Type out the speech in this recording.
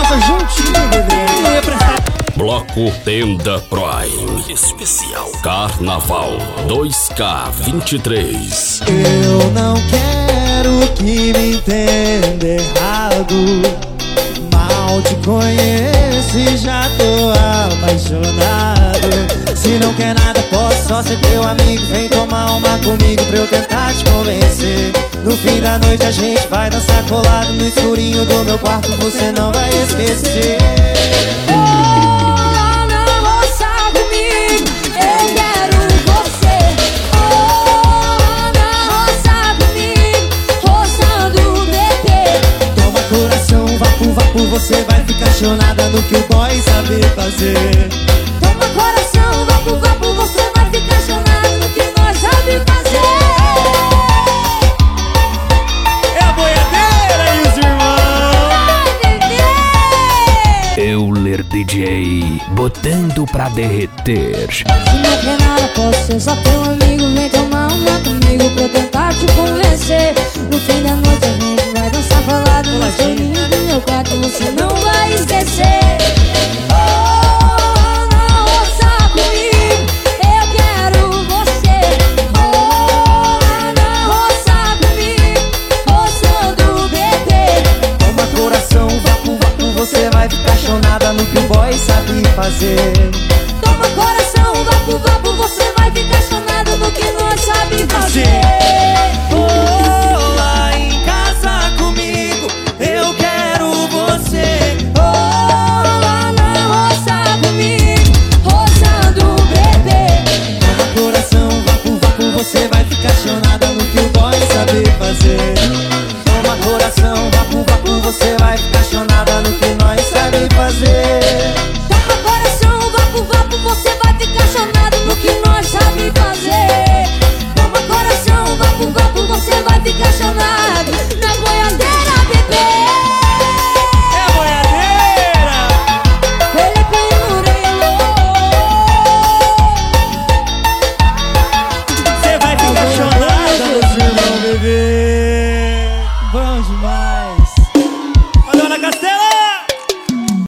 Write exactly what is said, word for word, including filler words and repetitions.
casa juntinho, bebê. Ia prestar. Bloco Tenda Prime Especial Carnaval dois K vinte e três. Eu não quero que me entenda errado. Mal te conheço e já tô apaixonado. Se não quer nada, posso só ser teu amigo. Vem tomar uma comigo pra eu tentar te convencer. No fim da noite a gente vai dançar colado no escurinho do meu quarto, você não vai esquecer. Oh, não roça comigo, eu quero você. Oh, não roça comigo, roçando o bebê. Toma coração, vapo, vapo, você vai ficar apaixonada no que o boy sabe fazer. Toma coração, vapo, vapo, você vai ficar apaixonada no que nós sabe fazer. É a boiadeira e os irmãos. Ai, bebê. Euler D J, botando pra derreter. Se não quer nada, posso ser só teu amigo. Vem tomar uma comigo pra eu tentar te convencer. No fim da noite a gente vai dançar falado no escurinho do meu quarto, você não vai esquecer. Oh, não roça comigo, eu quero você. Oh, não roça comigo, roçando o bebê. Toma coração, vapo, vapo, você vai ficar apaixonada no que o boy sabe fazer.